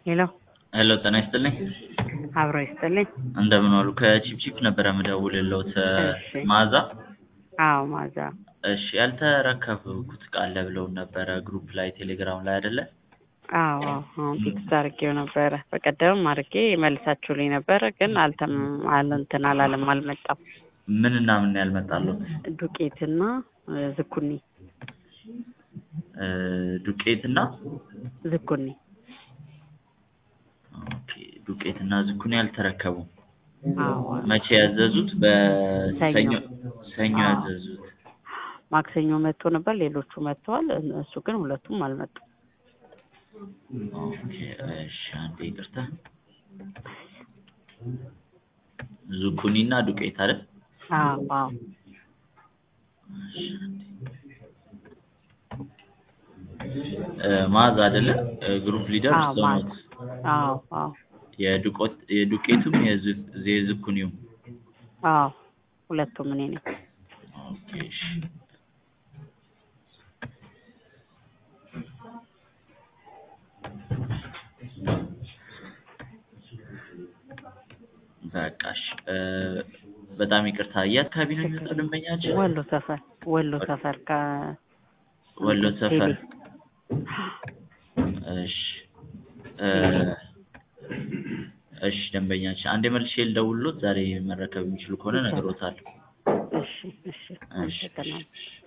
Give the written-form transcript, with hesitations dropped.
ሄሎ ሄሎ ጤና ይስጥልኝ። አብሮ ይስጥልኝ። እንደምን ዋሉ? ከቺፕቺፕ ነበር የምደውልልዎት። እሺ። መዓዛ? አዎ ማዛ። እሺ ያልተረከብኩት እቃ አለ ብለውን ነበረ ግሩፕ ላይ ቴሌግራም ላይ አይደለ? አዎ አሁን ፊክስ አድርጌው ነበረ። በቀደምም አድርጌ መልሳችሁልኝ ነበረ፣ ግን እንትን አላለም፣ አልመጣም። ምንና ምን ያልመጣልዎት? ዱቄትና ዝኩኒ ዱቄትና ዝኩኒ። ኦኬ ዱቄትና ዝኩኒ ያልተረከቡም። አዎ መቼ ያዘዙት? በሰኞ ሰኞ አዎ። ያዘዙት። ማክሰኞ መጥቶ ነበር፣ ሌሎቹ መጥተዋል። እሱ ግን ሁለቱም አልመጡም። ኦኬ እሺ አንዴ ይቅርታ። ዝኩኒና ዱቄት አይደል? አዎ አዎ። እሺ አንዴ። መዓዛ አይደለ? ግሩፕ ሊደር አዎ እርስዎ ማዛ። ኖት? አዎ አዎ የዱቄቱም የዝኩኒውም? አዎ ሁለቱም እኔ ነኝ። ኦኬ እሺ። በቃ እሺ። በጣም ይቅርታ። የት አካባቢ ነው የሚመጣው ደንበኛችን? ወሎ ሰፈር ወሎ ሰፈር። እሺ እሺ ደንበኛችን አንዴ መልሼ ልደውልልዎት። ዛሬ መረከብ የሚችሉ ከሆነ እነግርዎታለሁ። እሺ እሺ። አመሰግናለሁ።